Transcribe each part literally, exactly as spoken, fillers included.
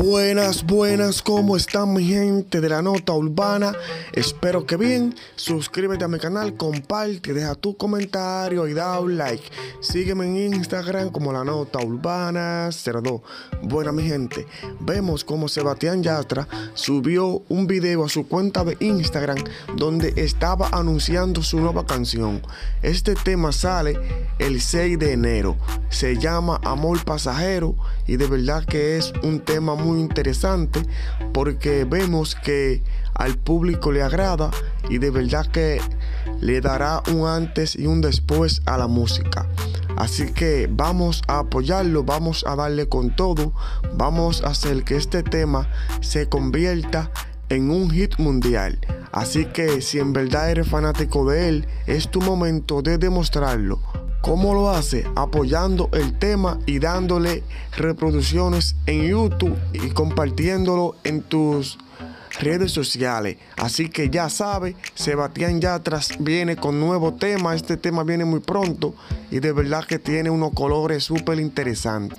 Buenas, buenas, ¿cómo están mi gente de la nota urbana? Espero que bien. Suscríbete a mi canal, comparte, deja tu comentario y da un like. Sígueme en Instagram como la nota urbana cero dos. Bueno mi gente, vemos como Sebastián Yatra subió un video a su cuenta de Instagram donde estaba anunciando su nueva canción. Este tema sale el seis de enero. Se llama Amor Pasajero y de verdad que es un tema muy interesante porque vemos que al público le agrada y de verdad que le dará un antes y un después a la música. Así que vamos a apoyarlo, vamos a darle con todo, vamos a hacer que este tema se convierta en un hit mundial. Así que si en verdad eres fanático de él, es tu momento de demostrarlo. ¿Cómo lo hace? Apoyando el tema y dándole reproducciones en YouTube y compartiéndolo en tus redes sociales. Así que ya sabe, Sebastián Yatra viene con nuevo tema. Este tema viene muy pronto y de verdad que tiene unos colores súper interesantes.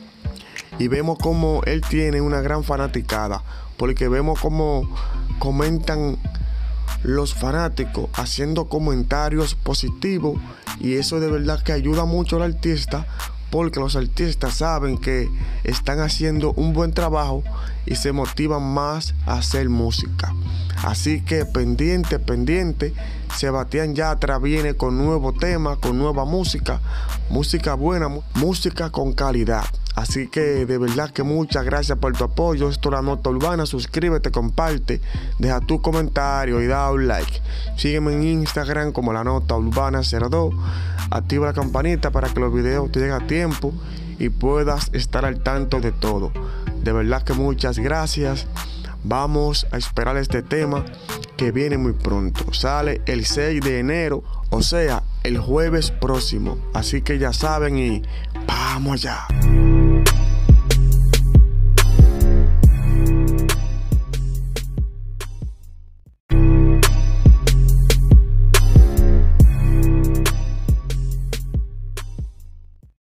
Y vemos como él tiene una gran fanaticada, porque vemos como comentan los fanáticos haciendo comentarios positivos, y eso de verdad que ayuda mucho al artista, porque los artistas saben que están haciendo un buen trabajo y se motivan más a hacer música. Así que pendiente, pendiente, Sebastián Yatra viene con nuevo tema, con nueva música, música buena, música con calidad. Así que de verdad que muchas gracias por tu apoyo. Esto es La Nota Urbana. Suscríbete, comparte, deja tu comentario y da un like. Sígueme en Instagram como La Nota Urbana cero dos. Activa la campanita para que los videos te lleguen a tiempo y puedas estar al tanto de todo. De verdad que muchas gracias. Vamos a esperar este tema que viene muy pronto. Sale el seis de enero, o sea, el jueves próximo. Así que ya saben y vamos allá.